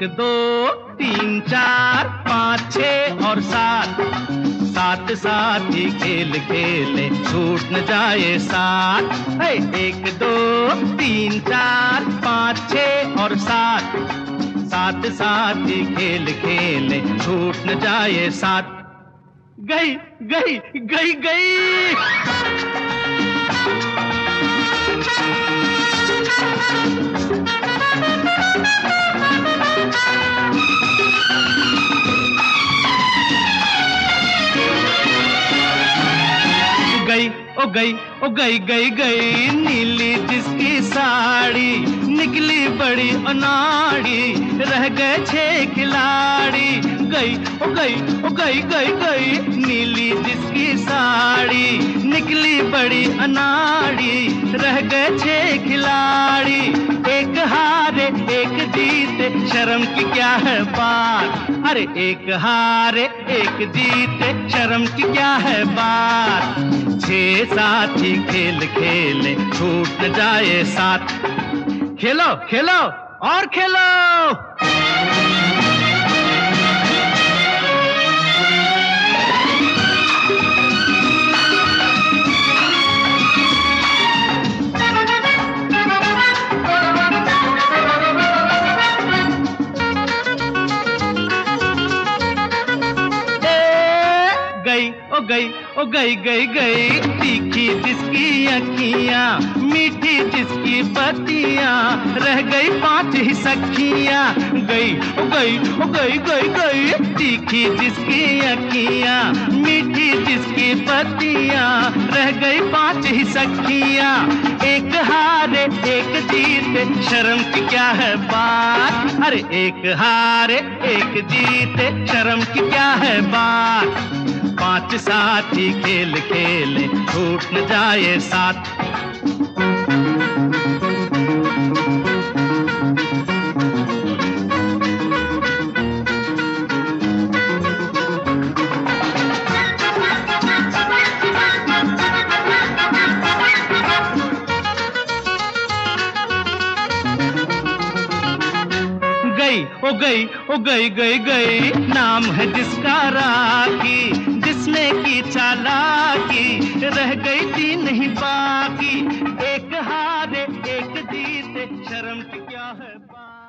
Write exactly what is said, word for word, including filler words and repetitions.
दो तीन चार पाँच छः और सात, सात साथ ही खेल खेले छूट न जाए सात। है एक दो तीन चार पाँच छः और सात, सात साथ ही खेल खेले छूट न जाए सात। गई गई गई गई गई ओ गई ओ गई गई गई नीली जिसकी साड़ी, निकली बड़ी अनाड़ी, रह गए छह खिलाड़ी। गई ओ गई ओ गई गई गई नीली जिसकी साड़ी, निकली बड़ी अनाड़ी, रह गए छह खिलाड़ी। एक हारे एक जीते शर्म की क्या है बात, अरे एक हारे एक जीते शर्म की क्या है बात। छह साथी खेल खेले छूट न जाए साथ। खेलो खेलो और खेलो। ओ गई ओ गई गई गई तीखी जिसकी अखियां, मीठी जिसकी पतियां, रह गई पांच ही सखियां। गई ओ गई ओ गई गई गई तीखी जिसकी अखियां, मीठी जिसकी पतियां, रह गई पांच ही सखियां। एक हारे एक जीते शर्म की क्या है बात, अरे एक हारे एक जीते शर्म की क्या है बात। पांच साथी खेल खेले छूट न जाए साथ। गई ओ गई ओ गई गई गई नाम है जिसका राखी, जिसने की चालाकी, रह गई थी नहीं बाकी। एक हारे एक जीते शर्म की क्या है बात।